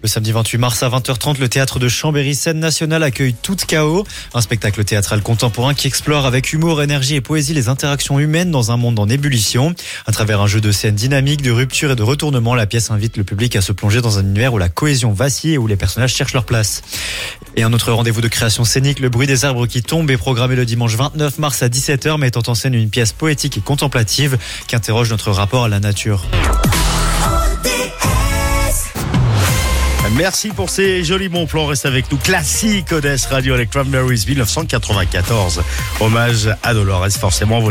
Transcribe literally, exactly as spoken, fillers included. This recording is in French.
Le samedi vingt-huit mars à vingt heures trente, le théâtre de Chambéry, scène nationale, accueille Tout Chaos, un spectacle théâtral contemporain qui explore avec humour, énergie et poésie les interactions humaines dans un monde en ébullition. À travers un jeu de scène dynamique, de rupture et de retournement, la pièce invite le public à se plonger dans un univers où la cohésion vacille et où les personnages cherchent leur place. Et un autre rendez-vous de création scénique, Le bruit des arbres qui tombent, est programmé le dimanche vingt-neuf mars à dix-sept heures, mettant en scène une pièce poétique et contemplative qui interroge notre rapport à la nature. Merci pour ces jolis bons plans. Reste avec nous. Classique Odesse Radio avec Cranberries mille neuf cent quatre-vingt-quatorze. Hommage à Dolores, forcément.